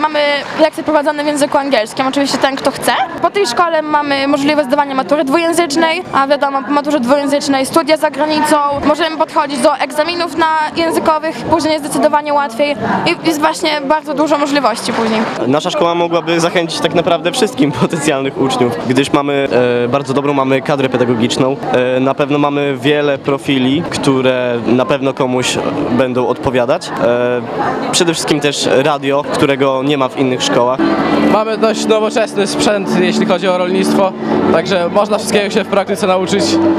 Mamy lekcje prowadzone w języku angielskim, oczywiście ten, kto chce. Po tej szkole mamy możliwość zdawania matury dwujęzycznej, a wiadomo, po maturze dwujęzycznej studia za granicą. Możemy podchodzić do egzaminów językowych, później jest zdecydowanie łatwiej i jest właśnie bardzo dużo możliwości później. Nasza szkoła mogłaby zachęcić tak naprawdę wszystkim potencjalnych uczniów, gdyż mamy bardzo dobrą kadrę pedagogiczną. Na pewno mamy wiele profili, które na pewno komuś będą odpowiadać. Przede wszystkim też radio, którego nie ma w innych szkołach. Mamy dość nowoczesny sprzęt, jeśli chodzi o rolnictwo, także można wszystkiego się w praktyce nauczyć.